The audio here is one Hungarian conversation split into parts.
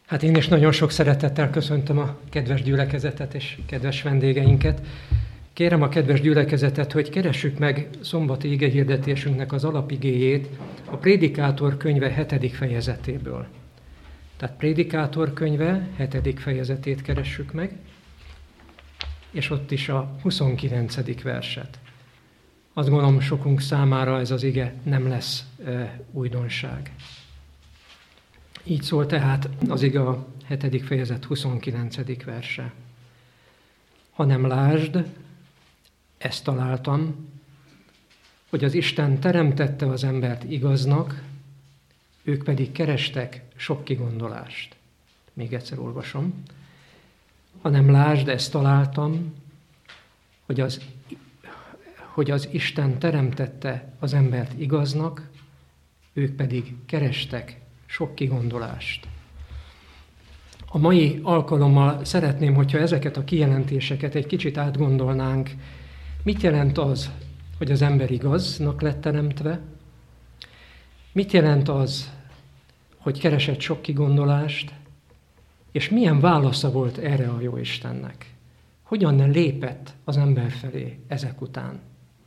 Hát én is nagyon sok szeretettel köszöntöm a kedves gyülekezetet és kedves vendégeinket. Kérem a kedves gyülekezetet, hogy keressük meg szombati igehirdetésünknek az alapigéjét a Prédikátor könyve 7. fejezetéből. Tehát Prédikátor könyve 7. fejezetét keressük meg, és ott is a 29. verset. Azt gondolom, sokunk számára ez az ige nem lesz újdonság. Így szól tehát az ige a 7. fejezet 29. verse. Hanem lásd, ezt találtam, hogy az Isten teremtette az embert igaznak, ők pedig kerestek sok kigondolást. Még egyszer olvasom. Hanem lásd, ezt találtam, hogy az Isten teremtette az embert igaznak, ők pedig kerestek sok kigondolást. A mai alkalommal szeretném, hogyha ezeket a kijelentéseket egy kicsit átgondolnánk. Mit jelent az, hogy az ember igaznak lett teremtve? Mit jelent az, hogy keresett sok kigondolást? És milyen válasza volt erre a Jóistennek? Hogyan lépett az ember felé ezek után?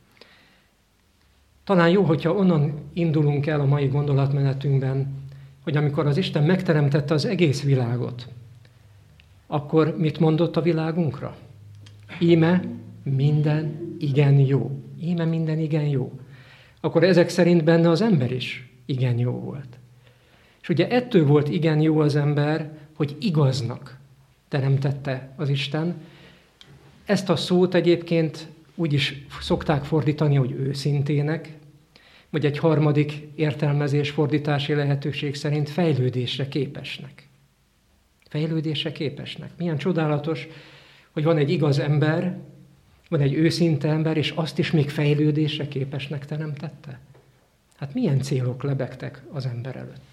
Talán jó, hogyha onnan indulunk el a mai gondolatmenetünkben, hogy amikor az Isten megteremtette az egész világot, akkor mit mondott a világunkra? Íme minden igen jó. Íme minden igen jó. Akkor ezek szerint benne az ember is igen jó volt. És ugye ettől volt igen jó az ember, hogy igaznak teremtette az Isten. Ezt a szót egyébként úgy is szokták fordítani, hogy őszintének, vagy egy harmadik értelmezés, fordítási lehetőség szerint fejlődésre képesnek. Fejlődésre képesnek. Milyen csodálatos, hogy van egy igaz ember, van egy őszinte ember, és azt is még fejlődésre képesnek teremtette. Hát milyen célok lebegtek az ember előtt?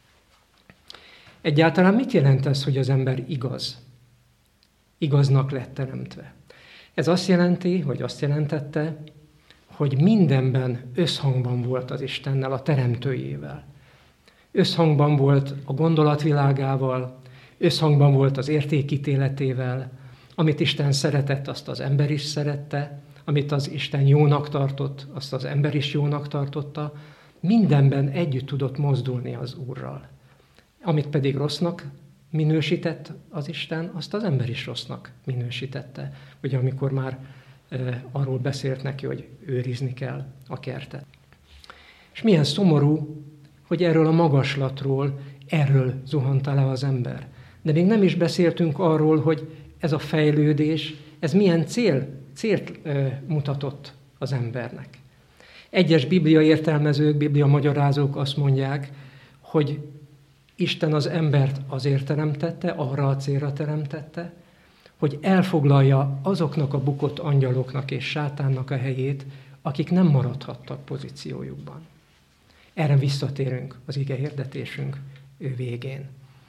Egyáltalán mit jelent ez, hogy az ember igaz? Igaznak lett teremtve. Ez azt jelenti, vagy azt jelentette, hogy mindenben összhangban volt az Istennel, a teremtőjével. Összhangban volt a gondolatvilágával, összhangban volt az értékítéletével, amit Isten szeretett, azt az ember is szerette, amit az Isten jónak tartott, azt az ember is jónak tartotta. Mindenben együtt tudott mozdulni az Úrral. Amit pedig rossznak minősített az Isten, azt az ember is rossznak minősítette. Ugye amikor már arról beszélt neki, hogy őrizni kell a kertet. És milyen szomorú, hogy erről a magaslatról, erről zuhant le az ember. De még nem is beszéltünk arról, hogy ez a fejlődés, ez milyen célt mutatott az embernek. Egyes biblia értelmezők, biblia magyarázók azt mondják, hogy Isten az embert azért teremtette, arra a célra teremtette, hogy elfoglalja azoknak a bukott angyaloknak és sátánnak a helyét, akik nem maradhattak pozíciójukban. Erre visszatérünk az ige hirdetésünk végén.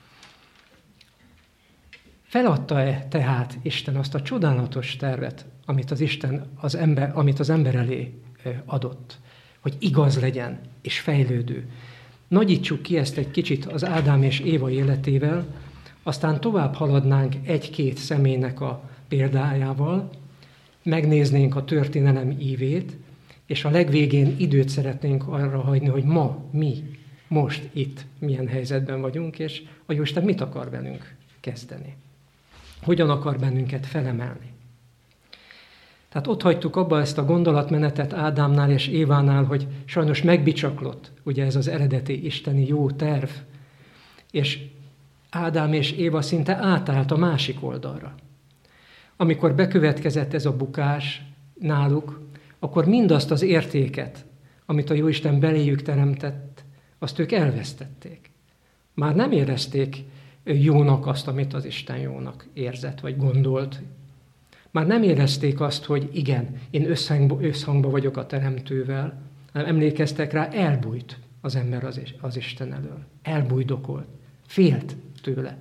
Feladta-e tehát Isten azt a csodálatos tervet, amit az ember elé adott, hogy igaz legyen és fejlődő? Nagyítsuk ki ezt egy kicsit az Ádám és Éva életével, aztán tovább haladnánk egy-két személynek a példájával, megnéznénk a történelem ívét, és a legvégén időt szeretnénk arra hagyni, hogy mi most itt milyen helyzetben vagyunk, és a Jóisten mit akar velünk kezdeni. Hogyan akar bennünket felemelni. Tehát ott hagytuk abba ezt a gondolatmenetet Ádámnál és Évánál, hogy sajnos megbicsaklott, ugye ez az eredeti isteni jó terv, és Ádám és Éva szinte átállt a másik oldalra. Amikor bekövetkezett ez a bukás náluk, akkor mindazt az értéket, amit a Jóisten beléjük teremtett, azt ők elvesztették. Már nem érezték jónak azt, amit az Isten jónak érzett, vagy gondolt. Már nem érezték azt, hogy igen, én összhangban vagyok a Teremtővel, hanem emlékeztek rá, elbújt az ember az Isten elől. Elbújdokolt. Félt tőle.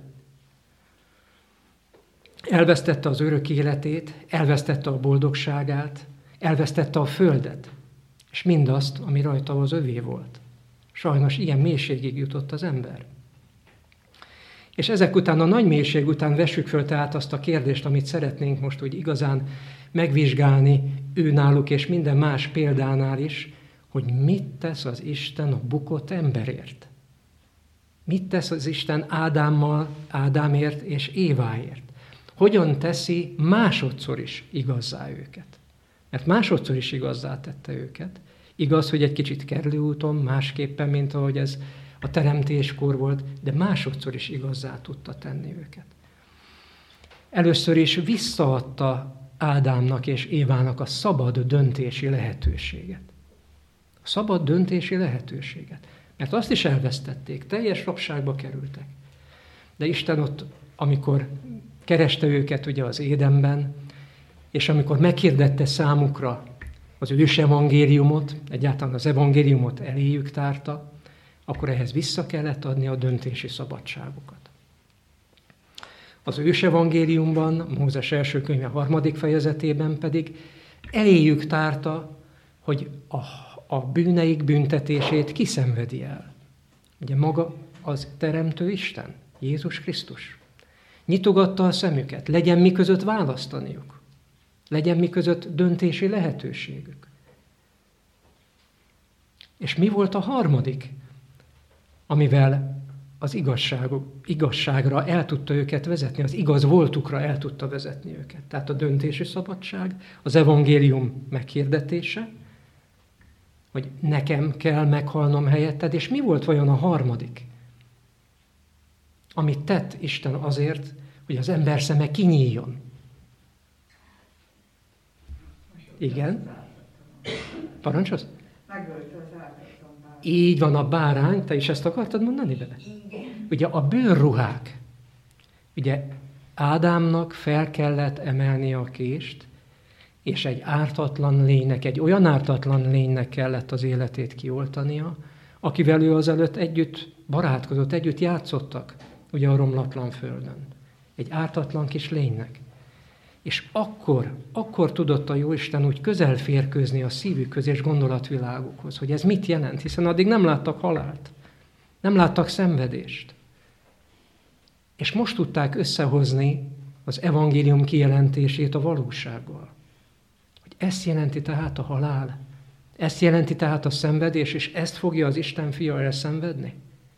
Elvesztette az örök életét, elvesztette a boldogságát, elvesztette a földet, és mindazt, ami rajta az övé volt. Sajnos ilyen mélységig jutott az ember. És ezek után, a nagy mélység után vessük föl tehát azt a kérdést, amit szeretnénk most úgy igazán megvizsgálni őnáluk és minden más példánál is, hogy mit tesz az Isten a bukott emberért. Mit tesz az Isten Ádámért és Éváért? Hogyan teszi másodszor is igazzá őket? Mert másodszor is igazzá tette őket. Igaz, hogy egy kicsit kerülőúton, másképpen, mint ahogy ez a teremtéskor volt, de másodszor is igazzá tudta tenni őket. Először is visszaadta Ádámnak és Évának a szabad döntési lehetőséget. A szabad döntési lehetőséget. Mert azt is elvesztették, teljes rabságba kerültek. De Isten ott, amikor kereste őket ugye az Édenben, és amikor meghirdette számukra az ős evangéliumot, egyáltalán az evangéliumot eléjük tárta, akkor ehhez vissza kellett adni a döntési szabadságokat. Az ős evangéliumban, Mózes első könyve 3. fejezetében pedig eléjük tárta, hogy a bűneik büntetését kiszenvedi el. Ugye maga az teremtő Isten, Jézus Krisztus. Nyitogatta a szemüket, legyen mi között választaniuk. Legyen mi között döntési lehetőségük. És mi volt a harmadik, amivel az igazságra el tudta őket vezetni, az igaz voltukra el tudta vezetni őket. Tehát a döntési szabadság, az evangélium meghirdetése, hogy nekem kell meghalnom helyetted, és mi volt vajon a harmadik, amit tett Isten azért, hogy az ember szeme kinyíljon? Igen? Parancsolsz? Megölte az ártatlan bárányt. Így van, a bárány, te is ezt akartad mondani vele? Igen. Ugye a bőrruhák, ugye Ádámnak fel kellett emelni a kést, és egy ártatlan lénynek, egy olyan ártatlan lénynek kellett az életét kioltania, akivel ő azelőtt együtt barátkozott, együtt játszottak, ugye a romlatlan földön. Egy ártatlan kis lénynek. És akkor tudott a Jóisten úgy közel férkőzni a szívükhöz és gondolatvilágukhoz, hogy ez mit jelent, hiszen addig nem láttak halált, nem láttak szenvedést. És most tudták összehozni az evangélium kijelentését a valósággal. Hogy ezt jelenti tehát a halál, ezt jelenti tehát a szenvedés, és ezt fogja az Isten fia elszenvedni.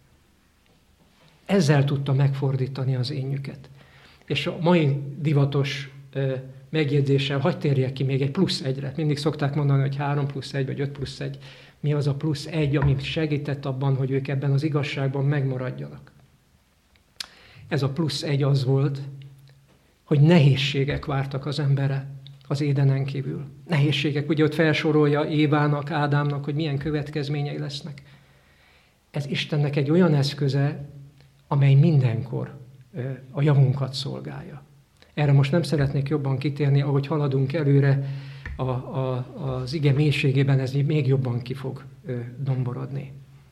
Ezzel tudta megfordítani az énjüket. És a mai divatos megjegyzéssel hadd térjek ki még egy +1-re. Mindig szokták mondani, hogy 3+1 vagy 5+1. Mi az a +1, ami segített abban, hogy ők ebben az igazságban megmaradjanak. Ez a +1 az volt, hogy nehézségek vártak az emberre az Édenen kívül. Nehézségek, ugye ott felsorolja Évának, Ádámnak, hogy milyen következményei lesznek. Ez Istennek egy olyan eszköze, amely mindenkor a javunkat szolgálja. Erre most nem szeretnék jobban kitérni, ahogy haladunk előre az ige mélységében, ez még jobban ki fog domborodni.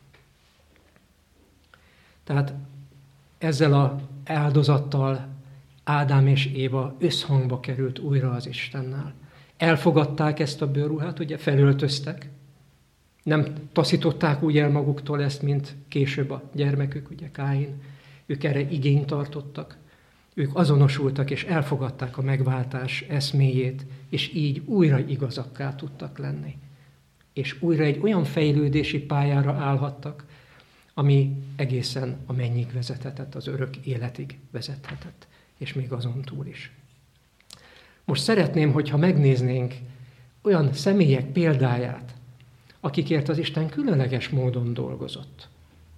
Tehát ezzel az áldozattal Ádám és Éva összhangba került újra az Istennel. Elfogadták ezt a bőrruhát, ugye felöltöztek, nem taszították úgy el maguktól ezt, mint később a gyermekük, ugye Káin. Ők erre igényt tartottak. Ők azonosultak és elfogadták a megváltás eszméjét, és így újra igazakká tudtak lenni. És újra egy olyan fejlődési pályára állhattak, ami egészen a mennyig vezethetett, az örök életig vezethetett, és még azon túl is. Most szeretném, hogyha megnéznénk olyan személyek példáját, akikért az Isten különleges módon dolgozott.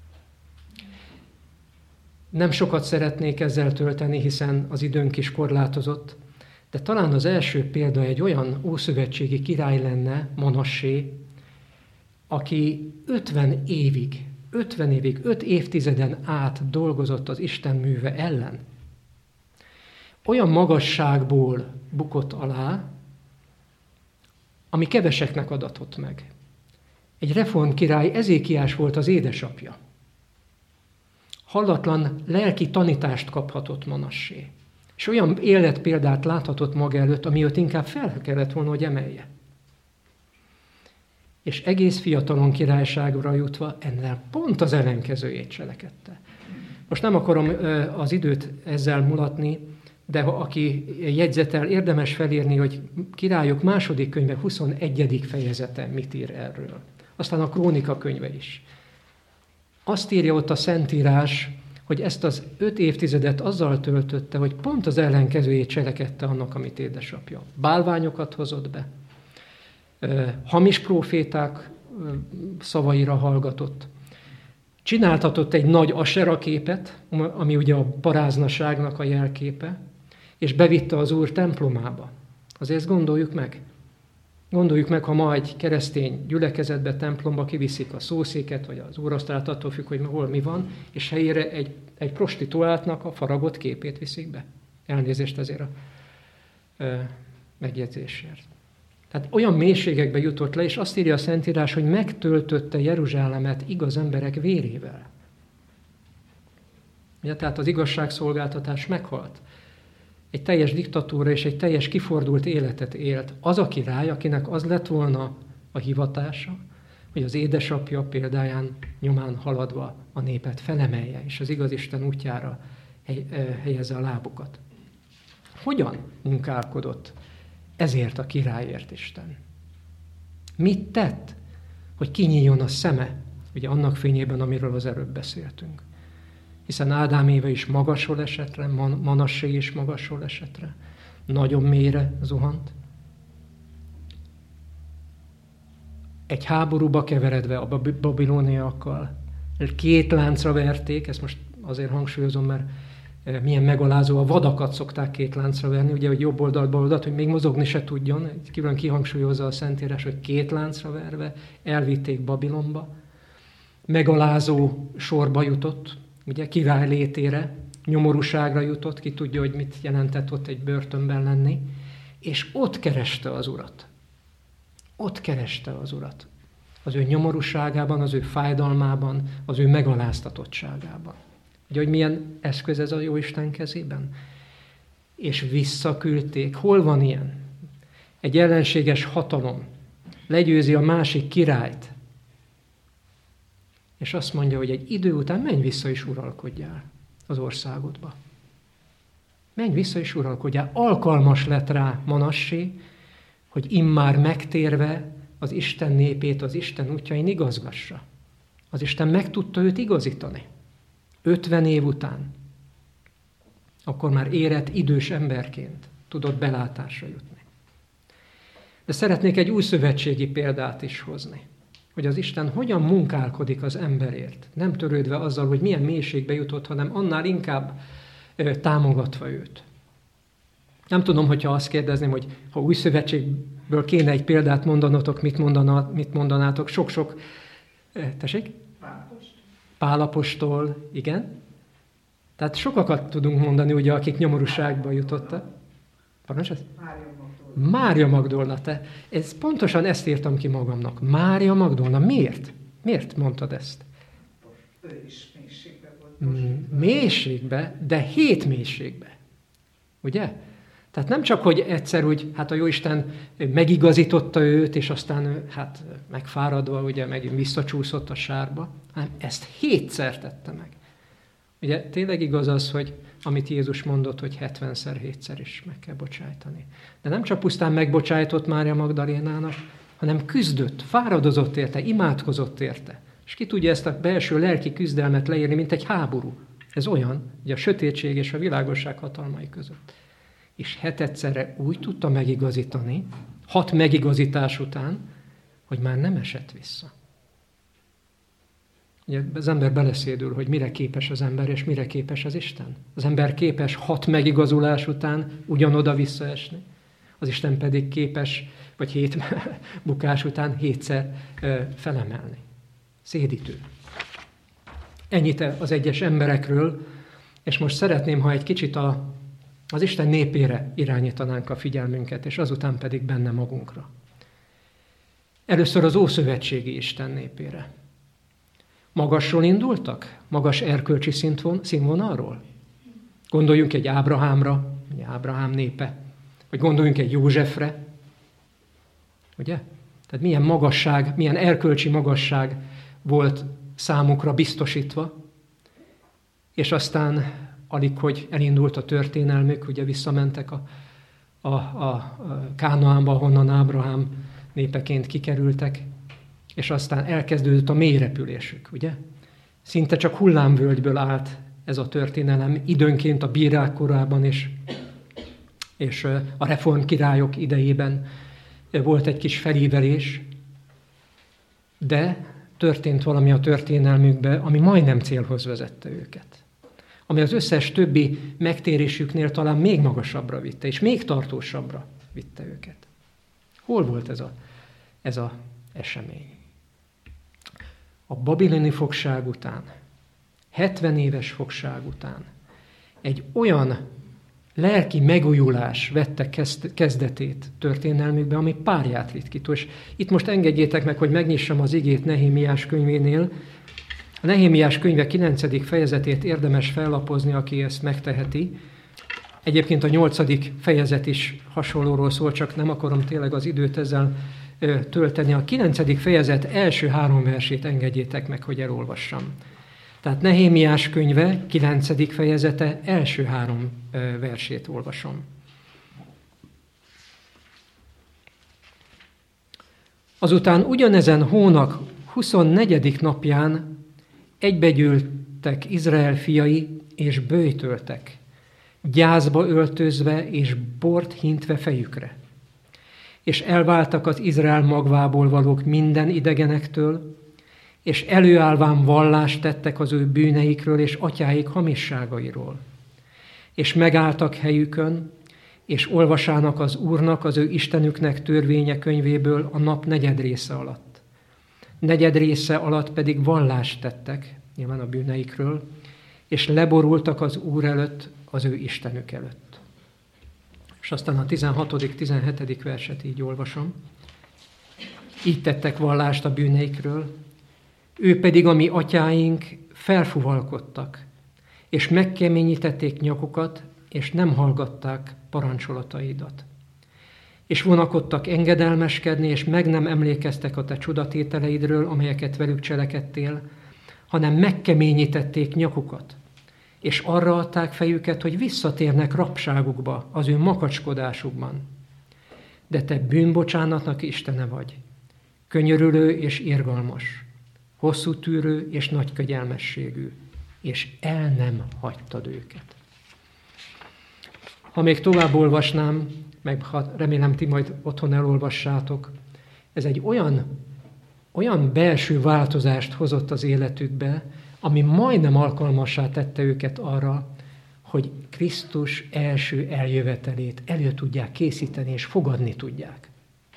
Nem sokat szeretnék ezzel tölteni, hiszen az időnk is korlátozott, de talán az első példa egy olyan ószövetségi király lenne, Manassé, aki 50 évig, 5 évtizeden át dolgozott az Isten műve ellen. Olyan magasságból bukott alá, ami keveseknek adatott meg. Egy reform király, Ezékiás volt az édesapja. Hallatlan lelki tanítást kaphatott Manassé. És olyan életpéldát láthatott maga előtt, ami őt inkább fel kellett volna, hogy emelje. És egész fiatalon királyságra jutva ennél pont az ellenkezőjét cselekedte. Most nem akarom az időt ezzel mulatni, de aki jegyzetel, érdemes felírni, hogy Királyok második könyve 21. fejezete mit ír erről. Aztán a Krónika könyve is. Azt írja ott a Szentírás, hogy ezt az 5 évtizedet azzal töltötte, hogy pont az ellenkezőjét cselekedte annak, amit édesapja. Bálványokat hozott be, hamis próféták szavaira hallgatott, csináltatott egy nagy asera képet, ami ugye a paráznaságnak a jelképe, és bevitte az Úr templomába. Azért ezt gondoljuk meg. Gondoljuk meg, ha ma egy keresztény gyülekezetbe, templomba kiviszik a szószéket, vagy az úrasztalát, attól függ, hogy hol mi van, és helyére egy prostituáltnak a faragott képét viszik be. Elnézést ezért a megjegyzésért. Tehát olyan mélységekbe jutott le, és azt írja a Szentírás, hogy megtöltötte Jeruzsálemet igaz emberek vérével. Ugye, tehát az igazságszolgáltatás meghalt. Egy teljes diktatúra és egy teljes kifordult életet élt. Az a király, akinek az lett volna a hivatása, hogy az édesapja példáján nyomán haladva a népet felemelje, és az igaz Isten útjára helyezze a lábukat. Hogyan munkálkodott ezért a királyért Isten? Mit tett, hogy kinyíljon a szeme, ugye annak fényében, amiről az előbb beszéltünk? Hiszen Ádám Éva is magasról esetre, Manassé is magasról esetre, nagyon mélyre zuhant. Egy háborúba keveredve a babiloniakkal, 2 láncra verték, ezt most azért hangsúlyozom, mert milyen megalázó, a vadakat szokták 2 láncra verni, ugye, hogy jobb oldalt, bal oldalt, hogy még mozogni se tudjon, külön kihangsúlyozza a Szentírás, hogy 2 láncra verve elvitték Babilonba, megalázó sorba jutott, ugye király létére, nyomorúságra jutott, ki tudja, hogy mit jelentett ott egy börtönben lenni, és ott kereste az Urat. Ott kereste az Urat. Az ő nyomorúságában, az ő fájdalmában, az ő megaláztatottságában. Ugye, hogy milyen eszköz ez a Jóisten kezében? És visszaküldték. Hol van ilyen? Egy ellenséges hatalom legyőzi a másik királyt, és azt mondja, hogy egy idő után menj vissza és uralkodjál az országodba. Menj vissza és uralkodjál. Alkalmas lett rá Manassé, hogy immár megtérve az Isten népét az Isten útjain igazgassa. Az Isten meg tudta őt igazítani. 50 év után. Akkor már érett idős emberként tudott belátásra jutni. De szeretnék egy új szövetségi példát is hozni. Hogy az Isten hogyan munkálkodik az emberért, nem törődve azzal, hogy milyen mélységbe jutott, hanem annál inkább támogatva őt. Nem tudom, hogyha azt kérdezném, hogy ha új szövetségből kéne egy példát mondanotok, mit mondanátok, sok-sok, tessék? Pál apostol, igen. Tehát sokakat tudunk mondani, ugye, akik nyomorúságba jutottak. Parancsolsz? Mária Magdolna, pontosan ezt írtam ki magamnak. Mária Magdolna, miért? Miért mondtad ezt? Ő is mélységbe volt. Mélységbe, de 7 mélységbe. Ugye? Tehát nem csak, hogy egyszer úgy, hát a Jóisten megigazította őt, és aztán hát megfáradva, ugye megint visszacsúszott a sárba, hanem ezt 7-szer tette meg. Ugye tényleg igaz az, hogy amit Jézus mondott, hogy 70-szer, 7-szer is meg kell bocsájtani. De nem csak pusztán megbocsájtott Mária Magdalénának, hanem küzdött, fáradozott érte, imádkozott érte. És ki tudja ezt a belső lelki küzdelmet leírni, mint egy háború. Ez olyan, hogy a sötétség és a világosság hatalmai között. És 7-szerre úgy tudta megigazítani, 6 megigazítás után, hogy már nem esett vissza. Ugye az ember beleszédül, hogy mire képes az ember, és mire képes az Isten. Az ember képes 6 megigazulás után ugyanoda visszaesni. Az Isten pedig képes, vagy 7 bukás után 7-szer felemelni. Szédítő. Ennyit az egyes emberekről, és most szeretném, ha egy kicsit az Isten népére irányítanánk a figyelmünket, és azután pedig benne magunkra. Először az ószövetségi Isten népére. Magasról indultak? Magas erkölcsi színvonalról? Gondoljunk egy Ábrahámra, ugye Ábrahám népe, vagy gondoljunk egy Józsefre, ugye? Tehát milyen magasság, milyen erkölcsi magasság volt számukra biztosítva, és aztán alig, hogy elindult a történelmük, ugye visszamentek a Kánaánba, honnan Ábrahám népeként kikerültek, és aztán elkezdődött a mélyrepülésük, ugye? Szinte csak hullámvölgyből állt ez a történelem, időnként a bírák korában és a reformkirályok idejében volt egy kis felívelés, de történt valami a történelmükben, ami majdnem célhoz vezette őket. Ami az összes többi megtérésüknél talán még magasabbra vitte, és még tartósabbra vitte őket. Hol volt ez az esemény? A babiloni fogság után, 70 éves fogság után egy olyan lelki megújulás vette kezdetét történelmükbe, ami párját ritkító. És itt most engedjétek meg, hogy megnyissam az igét Nehémiás könyvénél. A Nehémiás könyve 9. fejezetét érdemes fellapozni, aki ezt megteheti. Egyébként a 8. fejezet is hasonlóról szól, csak nem akarom tényleg az időt ezzel tölteni. A 9. fejezet első 3 versét engedjétek meg, hogy elolvassam. Tehát Nehémiás könyve 9. fejezete első 3 versét olvasom. Azután ugyanezen hónak 24. napján egybegyűltek Izrael fiai, és böjtöltek, gyászba öltözve és bort hintve fejükre. És elváltak az Izrael magvából valók minden idegenektől, és előállván vallást tettek az ő bűneikről és atyáik hamisságairól. És megálltak helyükön, és olvasának az Úrnak, az ő Istenüknek törvénye könyvéből a nap 4. része alatt. 4. része alatt pedig vallást tettek, nyilván a bűneikről, és leborultak az Úr előtt, az ő Istenük előtt. És aztán a 16., 17. verset így olvasom. Így tettek vallást a bűneikről, ő pedig a mi atyáink felfuvalkodtak, és megkeményítették nyakukat, és nem hallgatták parancsolataidat. És vonakodtak engedelmeskedni, és meg nem emlékeztek a te csodatételeidről, amelyeket velük cselekedtél, hanem megkeményítették nyakukat, és arra adták fejüket, hogy visszatérnek rabságukba, az ő makacskodásukban. De te bűnbocsánatnak Istene vagy, könyörülő és irgalmas, hosszú tűrő és nagy kegyelmességű, és el nem hagytad őket. Ha még tovább olvasnám, meg remélem ti majd otthon elolvassátok, ez egy olyan belső változást hozott az életükbe, ami majdnem alkalmassá tette őket arra, hogy Krisztus első eljövetelét elő tudják készíteni és fogadni tudják.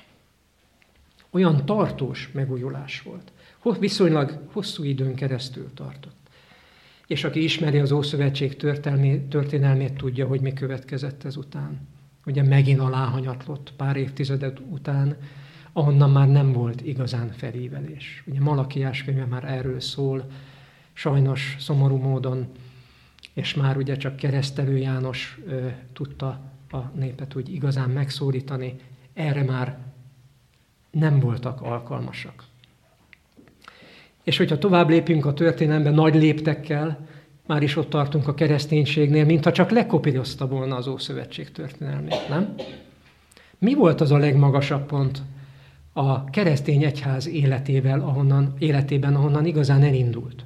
Olyan tartós megújulás volt. Viszonylag hosszú időn keresztül tartott. És aki ismeri az Ószövetség történelmét, tudja, hogy mi következett ezután. Ugye megint aláhanyatlott pár évtized után, ahonnan már nem volt igazán felívelés. Ugye Malakiás könyve már erről szól, sajnos szomorú módon, és már ugye csak Keresztelő János tudta a népet úgy igazán megszólítani, erre már nem voltak alkalmasak. És hogyha tovább lépünk a történelemben nagy léptekkel, már is ott tartunk a kereszténységnél, mintha csak lekopírozta volna az Ószövetség történelmét, nem? Mi volt az a legmagasabb pont a keresztény egyház életében, ahonnan igazán elindult?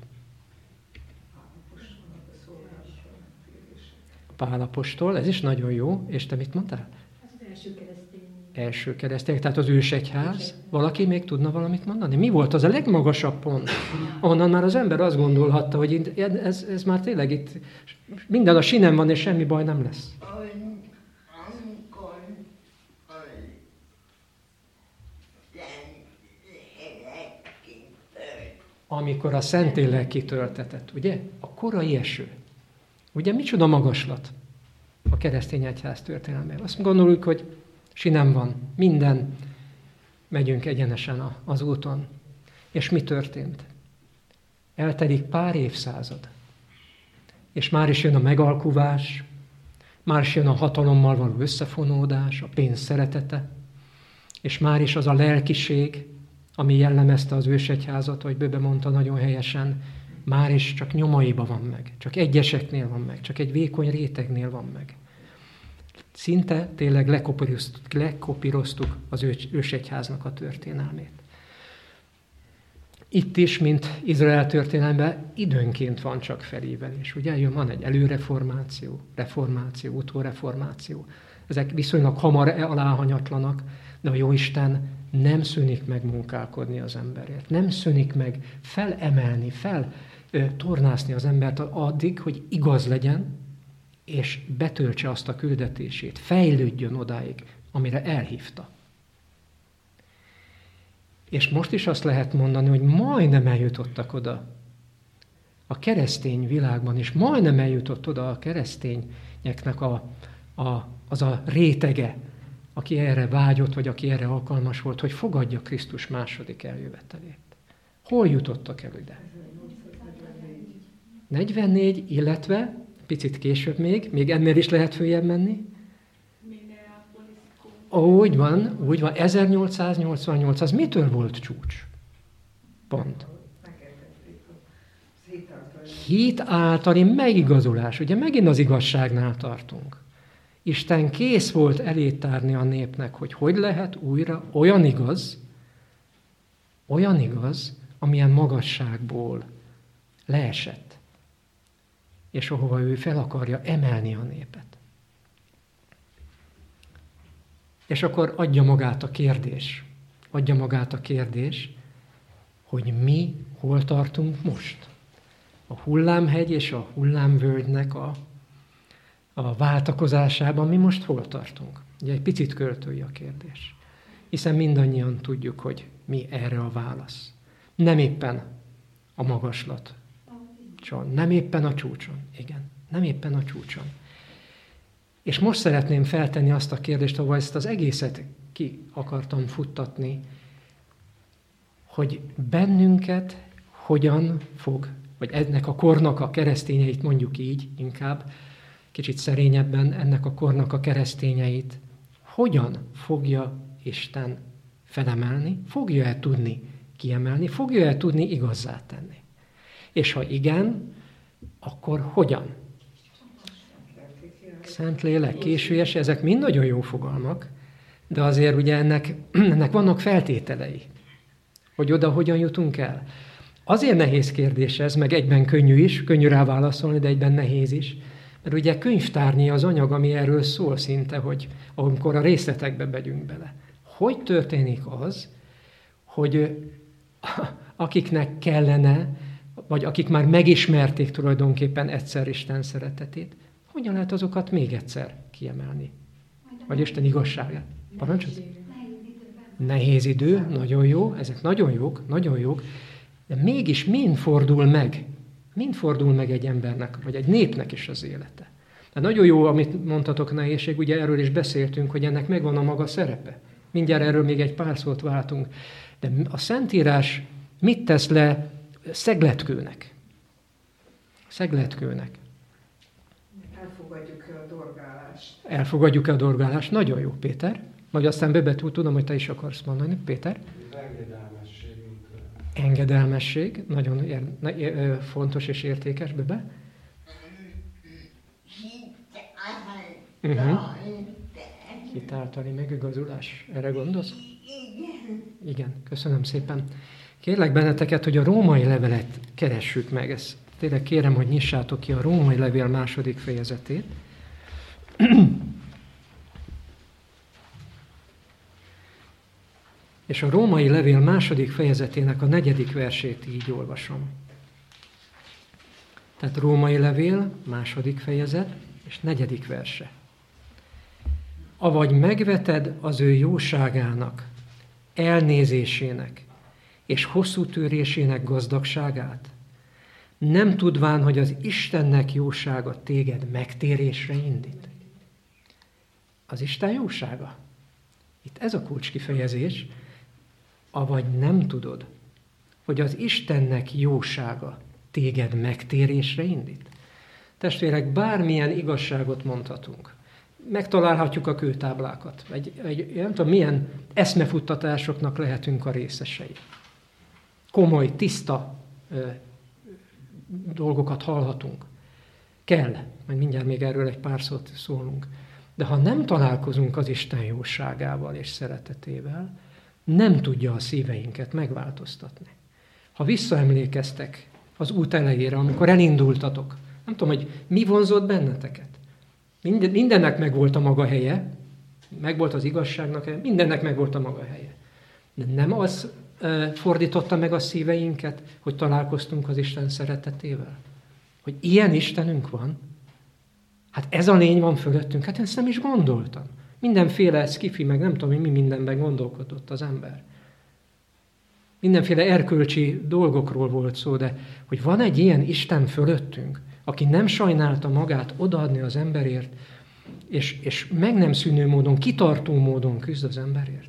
Pál apostol, ez is nagyon jó. És te mit mondtál? Az első keresztény. Első keresztény, tehát az ősegyház. Valaki még tudna valamit mondani? Mi volt az a legmagasabb pont, ahonnan már az ember azt gondolhatta, hogy ez már tényleg itt minden a sinem van, és semmi baj nem lesz? Amikor a Szentlélek kitöltetett, ugye? A korai eső. Ugye micsoda magaslat a keresztény egyház történelmében? Azt gondoljuk, hogy sinem van, minden, megyünk egyenesen az úton. És mi történt? Eltelik pár évszázad, és már is jön a megalkuvás, már is jön a hatalommal való összefonódás, a pénz szeretete, és már is az a lelkiség, ami jellemezte az ősegyházat, hogy Böbe mondta nagyon helyesen, már is csak nyomaiba van meg, csak egyeseknél van meg, csak egy vékony rétegnél van meg. Szinte tényleg lekopíroztuk az ősegyháznak a történelmét. Itt is, mint Izrael történelemben, időnként van csak felévelés. Ugye van egy előreformáció, reformáció, utóreformáció. Ezek viszonylag hamar aláhanyatlanak, de a Jóisten nem szűnik meg munkálkodni az emberért. Nem szűnik meg felemelni, tornászni az embert addig, hogy igaz legyen, és betöltse azt a küldetését, fejlődjön odáig, amire elhívta. És most is azt lehet mondani, hogy majdnem eljutottak oda. A keresztény világban is majdnem eljutott oda a keresztényeknek az a rétege, aki erre vágyott, vagy aki erre alkalmas volt, hogy fogadja Krisztus második eljövetelét. Hol jutottak el ide? 44, illetve picit később még ennél is lehet följebb menni. Úgy van, 1888, az mitől volt csúcs? Pont. Hit általi megigazulás. Ugye megint az igazságnál tartunk. Isten kész volt elétárni a népnek, hogy lehet újra olyan igaz, amilyen magasságból leesett, és ahova ő fel akarja emelni a népet. És akkor adja magát a kérdés, hogy mi hol tartunk most. A hullámhegy és a hullámvölgynek a váltakozásában mi most hol tartunk? Ugye egy picit költői a kérdés. Hiszen mindannyian tudjuk, hogy mi erre a válasz. Nem éppen a magaslat. Nem éppen a csúcson. Igen, nem éppen a csúcson. És most szeretném feltenni azt a kérdést, ahol ezt az egészet ki akartam futtatni, hogy bennünket hogyan fog, vagy ennek a kornak a keresztényeit, mondjuk így inkább, kicsit szerényebben, ennek a kornak a keresztényeit, hogyan fogja Isten felemelni, fogja-e tudni kiemelni, fogja-e tudni igazzá tenni. És ha igen, akkor hogyan? Szentlélek, későjes, ezek mind nagyon jó fogalmak, de azért ugye ennek vannak feltételei, hogy oda hogyan jutunk el. Azért nehéz kérdés ez, meg egyben könnyű is, könnyű rá válaszolni, de egyben nehéz is, mert ugye könyvtárnyi az anyag, ami erről szól szinte, hogy amikor a részletekbe megyünk bele. Hogy történik az, hogy akiknek kellene, vagy akik már megismerték tulajdonképpen egyszer Isten szeretetét, hogyan lehet azokat még egyszer kiemelni? Vagy Isten igazságát? Parancsolsz? Nehéz idő, nagyon jó, ezek nagyon jók, de mégis mind fordul meg egy embernek, vagy egy népnek is az élete. De nagyon jó, amit mondtatok, nehézség, ugye erről is beszéltünk, hogy ennek megvan a maga szerepe. Mindjárt erről még egy pár szót váltunk. De a Szentírás mit tesz le szegletkőnek? Elfogadjuk-e a dorgálást? Nagyon jó, Péter. Majd aztán bebetű, tudom, hogy te is akarsz mondani, Péter. Engedelmesség, nagyon fontos és értékes, Bebe. Hit általi megigazulás. Erre gondolsz? Igen, köszönöm szépen. Kérlek benneteket, hogy a római levelet keressük meg. Ezt tényleg kérem, hogy nyissátok ki a római levél 2. fejezetét. És a római levél 2. fejezetének a 4. versét így olvasom. Tehát római levél, 2. fejezet, és 4. verse. Avagy megveted az ő jóságának, elnézésének és hosszú tűrésének gazdagságát, nem tudván, hogy az Istennek jósága téged megtérésre indít. Az Isten jósága. Itt ez a kulcskifejezés, avagy nem tudod, hogy az Istennek jósága téged megtérésre indít. Testvérek, bármilyen igazságot mondhatunk. Megtalálhatjuk a kőtáblákat. Nem tudom, milyen eszmefuttatásoknak lehetünk a részesei. Komoly, tiszta dolgokat hallhatunk. Kell, majd mindjárt még erről egy pár szót szólunk. De ha nem találkozunk az Isten jóságával és szeretetével, nem tudja a szíveinket megváltoztatni. Ha visszaemlékeztek az út elejére, amikor elindultatok, nem tudom, hogy mi vonzott benneteket. Mindennek megvolt a maga helye, megvolt az igazságnak helye, mindennek megvolt a maga helye. De nem az fordította meg a szíveinket, hogy találkoztunk az Isten szeretetével? Hogy ilyen Istenünk van? Hát ez a lény van fölöttünk, hát ezt nem is gondoltam. Mindenféle szkifi, meg nem tudom, mi mindenben gondolkodott az ember. Mindenféle erkölcsi dolgokról volt szó, de hogy van egy ilyen Isten fölöttünk, aki nem sajnálta magát odaadni az emberért, és meg nem szűnő módon, kitartó módon küzd az emberért.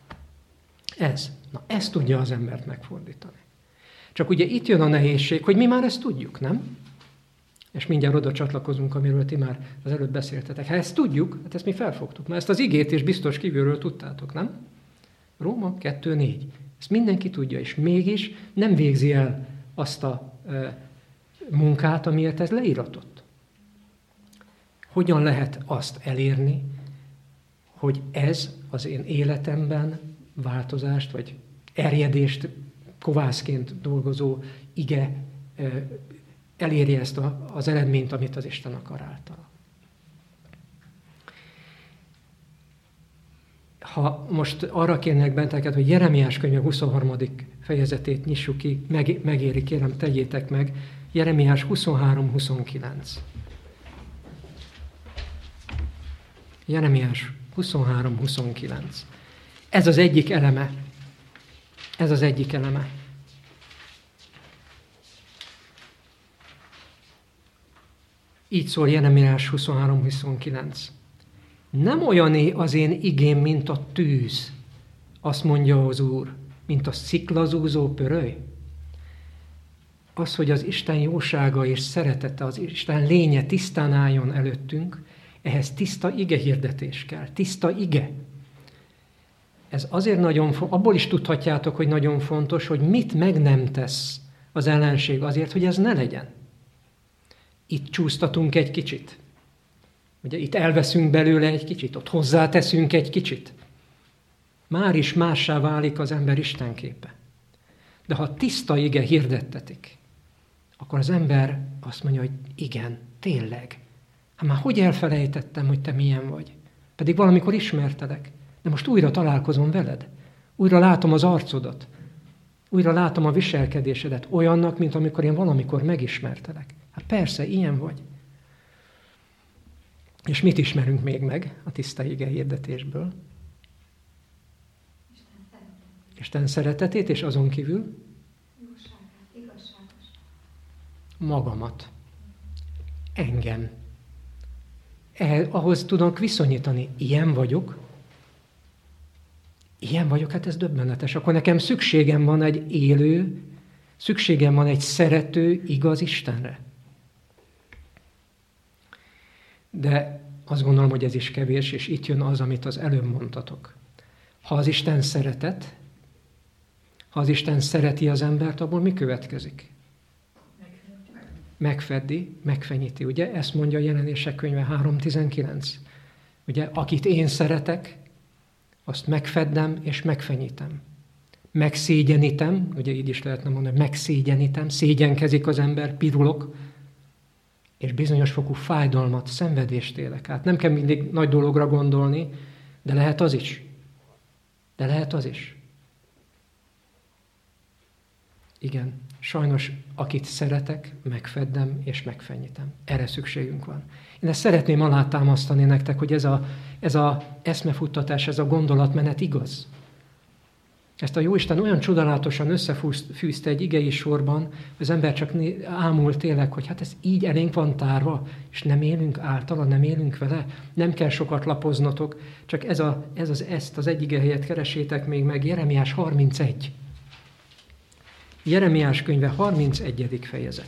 Ezt tudja az embert megfordítani. Csak ugye itt jön a nehézség, hogy mi már ezt tudjuk, nem? És mindjárt oda csatlakozunk, amiről ti már az előbb beszéltetek. Ha ezt tudjuk, hát ezt mi felfogtuk. Mert ezt az igét is biztos kívülről tudtátok, nem? Róma 2:4. Ezt mindenki tudja, és mégis nem végzi el azt a munkát, amiért ez leíratott. Hogyan lehet azt elérni, hogy ez az én életemben változást, vagy erjedést kovászként dolgozó ige elérje ezt az eredményt, amit az Isten akar általa. Ha most arra kérnek benneteket, hogy Jeremiás könyve 23. fejezetét nyissuk ki, megéri, kérem, tegyétek meg, Jeremiás 23-29. Jeremiás 23-29. Ez az egyik eleme. Ez az egyik eleme. Így szól Jeremiás 23-29. Nem olyané az én igém, mint a tűz, azt mondja az Úr, mint a sziklazúzó pöröly. Az, hogy az Isten jósága és szeretete, az Isten lénye tisztán álljon előttünk, ehhez tiszta ige hirdetés kell, tiszta ige. Ez azért nagyon fontos, abból is tudhatjátok, hogy nagyon fontos, hogy mit meg nem tesz az ellenség azért, hogy ez ne legyen. Itt csúsztatunk egy kicsit. Ugye itt elveszünk belőle egy kicsit, ott hozzáteszünk egy kicsit. Már is mássá válik az ember istenképe. De ha tiszta ige hirdettetik, akkor az ember azt mondja, hogy igen, tényleg. Hát már hogy elfelejtettem, hogy te milyen vagy? Pedig valamikor ismertelek, de most újra találkozom veled. Újra látom az arcodat. Újra látom a viselkedésedet olyannak, mint amikor én valamikor megismertelek. Hát persze, ilyen vagy. És mit ismerünk még meg a tiszta ige hirdetésből? Isten szeretetét, és azon kívül? Magamat. Engem. Ahhoz tudok viszonyítani. Ilyen vagyok. Ilyen vagyok, hát ez döbbenetes. Akkor nekem szükségem van egy élő, szükségem van egy szerető, igaz Istenre. De azt gondolom, hogy ez is kevés, és itt jön az, amit az előbb mondtatok. Ha az Isten szeretet, ha az Isten szereti az embert, abból mi következik? Megfedi, megfenyíti. Ugye ezt mondja a Jelenések könyve 3.19. Ugye, akit én szeretek, azt megfeddem és megfenyítem. Megszégyenítem, ugye így is lehetne mondani, megszégyenítem, szégyenkezik az ember, pirulok, és bizonyos fokú fájdalmat, szenvedést élek át. Nem kell mindig nagy dologra gondolni, de lehet az is. De lehet az is. Igen, sajnos akit szeretek, megfeddem és megfenyítem. Erre szükségünk van. Én ezt szeretném alátámasztani nektek, hogy ez a eszmefuttatás, ez a gondolatmenet igaz. Ezt a Jóisten olyan csodálatosan összefűzte egy igei sorban, hogy az ember csak ámul tényleg, hogy hát ez így elénk van tárva, és nem élünk általa, nem élünk vele, nem kell sokat lapoznotok, csak ezt az egy ige helyet keresétek még meg, Jeremiás 31. Jeremiás könyve 31. fejezet.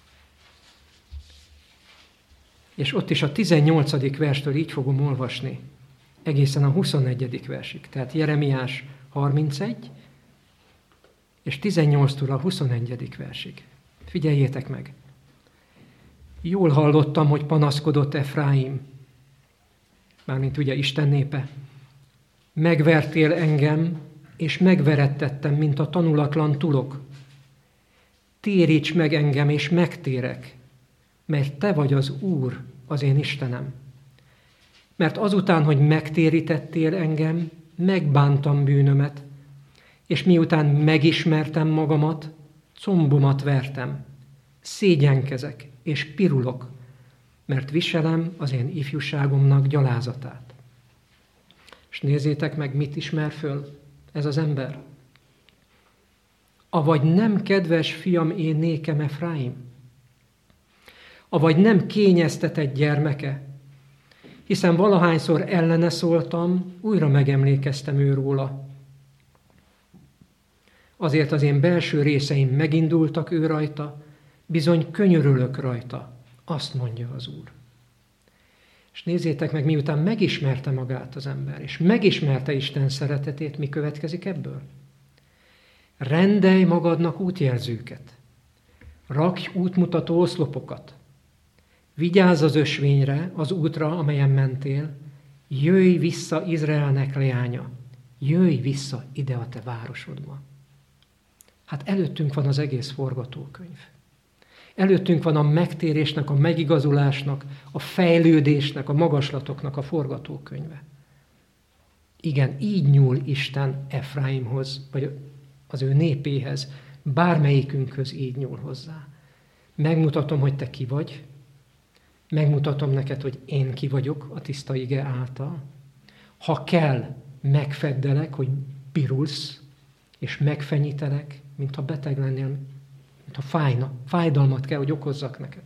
És ott is a 18. verstől így fogom olvasni, egészen a 21. versig. Tehát Jeremiás 31, és 18-tól a 21. versig. Figyeljétek meg! Jól hallottam, hogy panaszkodott Efraim, mármint ugye Isten népe. Megvertél engem, és megverettettem, mint a tanulatlan tulok. Téríts meg engem, és megtérek, mert te vagy az Úr, az én Istenem. Mert azután, hogy megtérítettél engem, megbántam bűnömet, és miután megismertem magamat, combomat vertem. Szégyenkezek, és pirulok, mert viselem az én ifjúságomnak gyalázatát. És nézzétek meg, mit ismer föl ez az ember. Avagy nem kedves fiam én nékem Efraim? Avagy nem kényeztetett gyermeke? Hiszen valahányszor ellene szóltam, újra megemlékeztem őróla. Azért az én belső részeim megindultak ő rajta, bizony könyörülök rajta, azt mondja az Úr. És nézzétek meg, miután megismerte magát az ember, és megismerte Isten szeretetét, mi következik ebből? Rendelj magadnak útjelzőket, rakj útmutató oszlopokat, vigyázz az ösvényre, az útra, amelyen mentél, jöjj vissza Izraelnek leánya, jöjj vissza ide a te városodba. Hát előttünk van az egész forgatókönyv. Előttünk van a megtérésnek, a megigazulásnak, a fejlődésnek, a magaslatoknak a forgatókönyve. Igen, így nyúl Isten Efraimhoz, vagy az ő népéhez, bármelyikünkhöz így nyúl hozzá. Megmutatom, hogy te ki vagy, megmutatom neked, hogy én ki vagyok a tiszta ige által. Ha kell, megfeddelek, hogy pirulsz, és megfenyítelek, mintha beteg lennél, mintha fájna, fájdalmat kell, hogy okozzak neked.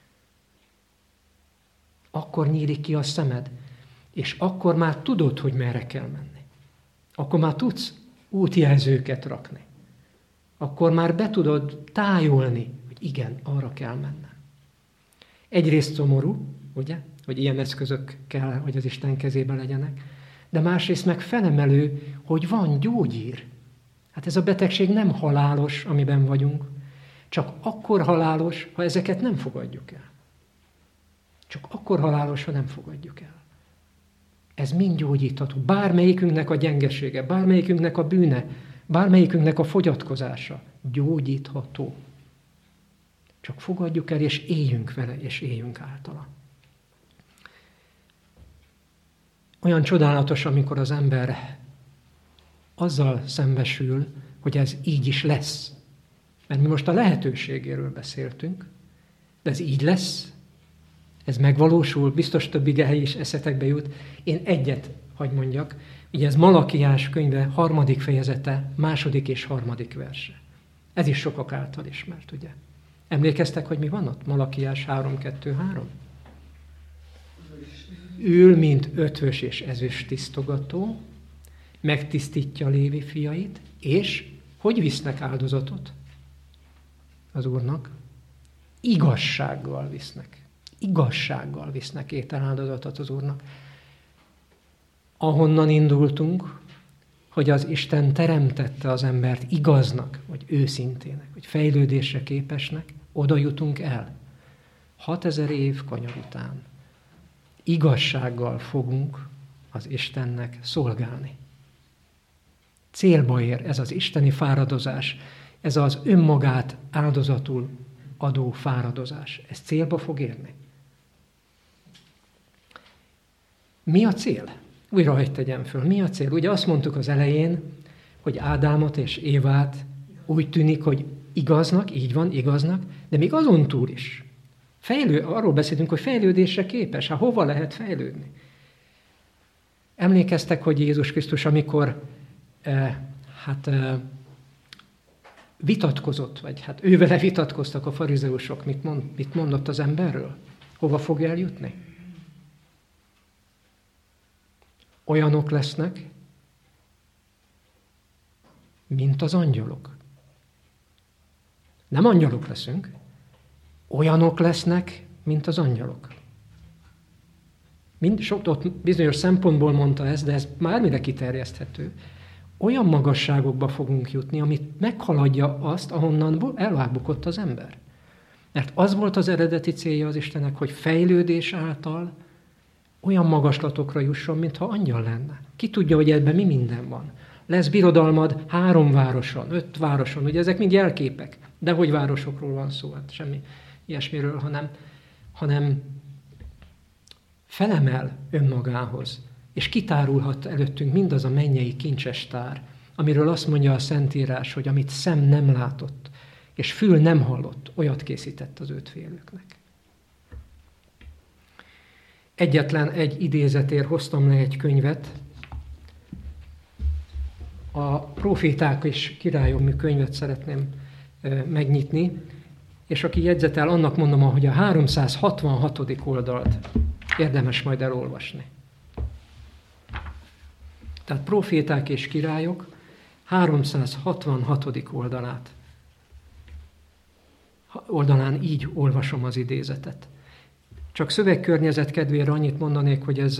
Akkor nyílik ki a szemed, és akkor már tudod, hogy merre kell menni. Akkor már tudsz útjelzőket rakni. Akkor már be tudod tájolni, hogy igen, arra kell mennem. Egyrészt szomorú, ugye, hogy ilyen eszközök kell, hogy az Isten kezében legyenek, de másrészt meg felemelő, hogy van gyógyír. Hát ez a betegség nem halálos, amiben vagyunk, csak akkor halálos, ha ezeket nem fogadjuk el. Csak akkor halálos, ha nem fogadjuk el. Ez mind gyógyítható. Bármelyikünknek a gyengesége, bármelyikünknek a bűne, bármelyikünknek a fogyatkozása gyógyítható. Csak fogadjuk el, és éljünk vele, és éljünk általa. Olyan csodálatos, amikor az ember azzal szembesül, hogy ez így is lesz. Mert mi most a lehetőségéről beszéltünk, de ez így lesz, ez megvalósul, biztos több igehely is eszetekbe jut. Én egyet hagy mondjak, ugye ez Malakiás könyve 3. fejezete, 2. és 3. verse. Ez is sokak által ismert, ugye? Emlékeztek, hogy mi van ott? Malakiás 3.2.3. Ül, mint ötvös és ezüst tisztogató, megtisztítja Lévi fiait, és hogy visznek áldozatot az Úrnak? Igazsággal visznek. Igazsággal visznek ételáldozatot az Úrnak. Ahonnan indultunk, hogy az Isten teremtette az embert igaznak, vagy őszintének, vagy fejlődésre képesnek, oda jutunk el. 6000 év kanyar után. Igazsággal fogunk az Istennek szolgálni. Célba ér ez az isteni fáradozás, ez az önmagát áldozatul adó fáradozás. Ez célba fog érni. Mi a cél? Újra hadd tegyem föl. Mi a cél? Ugye azt mondtuk az elején, hogy Ádámot és Évát úgy tűnik, hogy igaznak, így van, igaznak, de még azon túl is. Arról beszélünk, hogy fejlődésre képes. Hát hova lehet fejlődni? Emlékeztek, hogy Jézus Krisztus, amikor vitatkozott, vagy hát ővele vitatkoztak a farizeusok, mit mondott az emberről? Hova fog eljutni? Olyanok lesznek, mint az angyalok. Nem angyalok leszünk, olyanok lesznek, mint az angyalok. Ott bizonyos szempontból mondta ezt, de ez bármire kiterjeszthető. Olyan magasságokba fogunk jutni, amit meghaladja azt, ahonnan elvábukott az ember. Mert az volt az eredeti célja az Istennek, hogy fejlődés által olyan magaslatokra jusson, mintha angyal lenne. Ki tudja, hogy ebben mi minden van. Lesz birodalmad 3 városon, 5 városon, ugye ezek mind jelképek. De hogy városokról van szó, hát semmi ilyesmiről, hanem felemel önmagához, és kitárulhat előttünk mindaz a mennyei kincses tár, amiről azt mondja a Szentírás, hogy amit szem nem látott, és fül nem hallott, olyat készített az őt félőknek. Egyetlen egy idézetért hoztam le egy könyvet, a Proféták és Királyok könyvet szeretném megnyitni, és aki jegyzetel, annak mondom, hogy a 366. oldalt érdemes majd elolvasni. Tehát Proféták és Királyok 366. oldalán így olvasom az idézetet. Csak szövegkörnyezet kedvére annyit mondanék, hogy ez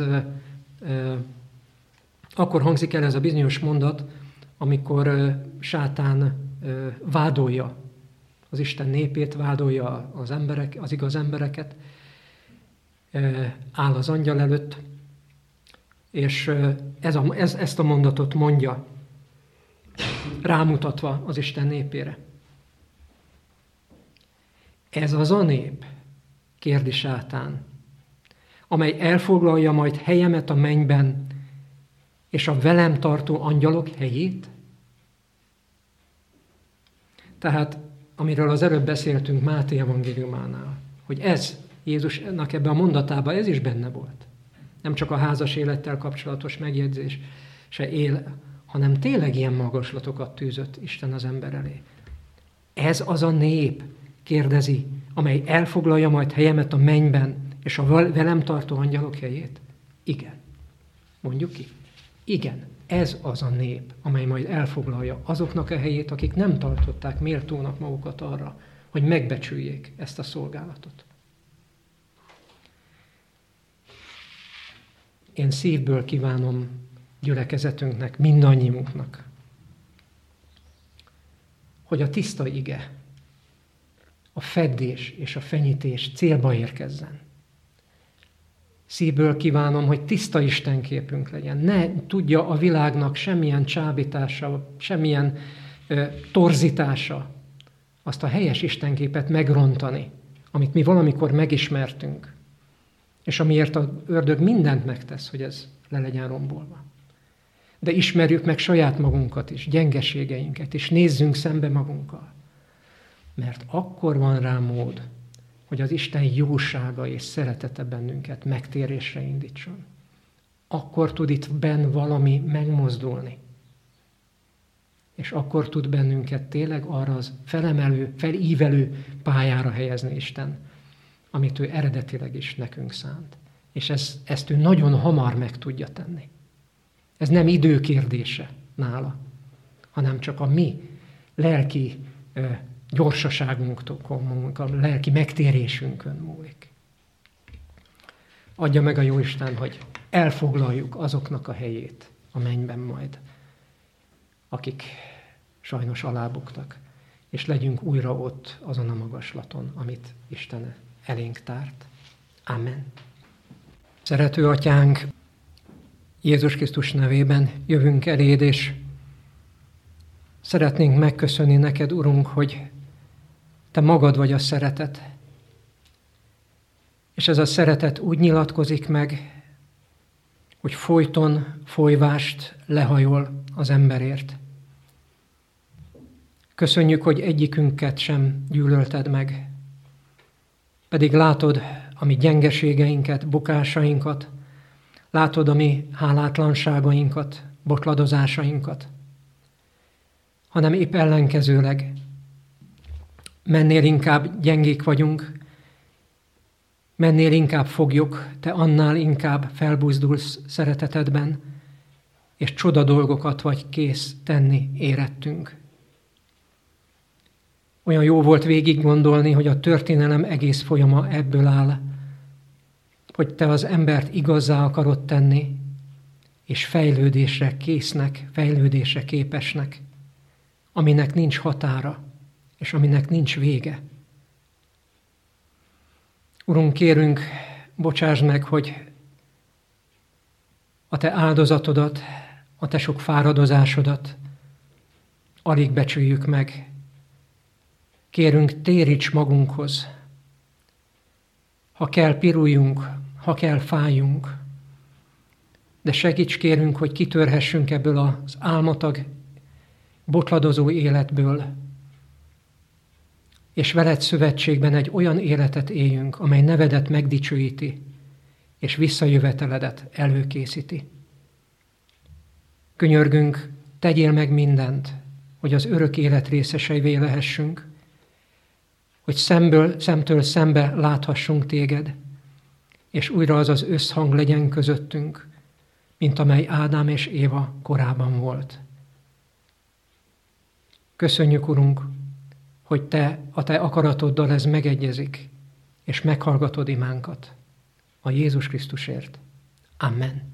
akkor hangzik el ez a bizonyos mondat, amikor sátán vádolja az Isten népét, vádolja az igaz embereket, áll az angyal előtt, és ezt a mondatot mondja, rámutatva az Isten népére. Ez az a nép, kérdi sátán, amely elfoglalja majd helyemet a mennyben, és a velem tartó angyalok helyét? Tehát, amiről az előbb beszéltünk Máté evangéliumánál, hogy ez Jézusnak ebben a mondatában ez is benne volt. Nem csak a házas élettel kapcsolatos megjegyzés se él, hanem tényleg ilyen magaslatokat tűzött Isten az ember elé. Ez az a nép, kérdezi, amely elfoglalja majd helyemet a mennyben, és a velem tartó angyalok helyét? Igen. Mondjuk ki. Igen, ez az a nép, amely majd elfoglalja azoknak a helyét, akik nem tartották méltónak magukat arra, hogy megbecsüljék ezt a szolgálatot. Én szívből kívánom gyülekezetünknek, mindannyiunknak, hogy a tiszta ige, a feddés és a fenyítés célba érkezzen. Szívből kívánom, hogy tiszta istenképünk legyen. Ne tudja a világnak semmilyen csábítása, semmilyen torzítása azt a helyes istenképet megrontani, amit mi valamikor megismertünk, és amiért az ördög mindent megtesz, hogy ez le legyen rombolva. De ismerjük meg saját magunkat is, gyengeségeinket, és nézzünk szembe magunkkal. Mert akkor van rá mód, hogy az Isten jósága és szeretete bennünket megtérésre indítson. Akkor tud itt benn valami megmozdulni. És akkor tud bennünket tényleg arra az felemelő, felívelő pályára helyezni Isten, amit ő eredetileg is nekünk szánt. És ezt ő nagyon hamar meg tudja tenni. Ez nem idő kérdése nála, hanem csak a mi lelki gyorsaságunkon, a lelki megtérésünkön múlik. Adja meg a Jóisten, hogy elfoglaljuk azoknak a helyét a mennyben majd, akik sajnos alábuktak, és legyünk újra ott azon a magaslaton, amit Isten elénk tárt. Amen. Szerető Atyánk, Jézus Krisztus nevében jövünk eléd, és szeretnénk megköszönni neked, Urunk, hogy te magad vagy a szeretet. És ez a szeretet úgy nyilatkozik meg, hogy folyton folyvást lehajol az emberért. Köszönjük, hogy egyikünket sem gyűlölted meg, pedig látod a mi gyengeségeinket, bukásainkat, látod a mi hálátlanságainkat, botladozásainkat, hanem épp ellenkezőleg mennél inkább gyengék vagyunk, mennél inkább foglyok, te annál inkább felbuzdulsz szeretetedben, és csoda dolgokat vagy kész tenni érettünk. Olyan jó volt végig gondolni, hogy a történelem egész folyama ebből áll, hogy te az embert igazzá akarod tenni, és fejlődésre késznek, fejlődésre képesnek, aminek nincs határa, és aminek nincs vége. Urunk, kérünk, bocsásd meg, hogy a Te áldozatodat, a Te sok fáradozásodat alig becsüljük meg. Kérünk, téríts magunkhoz. Ha kell, piruljunk, ha kell, fájjunk. De segíts, kérünk, hogy kitörhessünk ebből az álmatag, botladozó életből, és veled szövetségben egy olyan életet éljünk, amely nevedet megdicsőíti, és visszajöveteledet előkészíti. Könyörgünk, tegyél meg mindent, hogy az örök élet részeseivé lehessünk, hogy szemtől szembe láthassunk téged, és újra az az összhang legyen közöttünk, mint amely Ádám és Éva korában volt. Köszönjük, Urunk, hogy a Te akaratoddal ez megegyezik, és meghallgatod imánkat. A Jézus Krisztusért. Amen.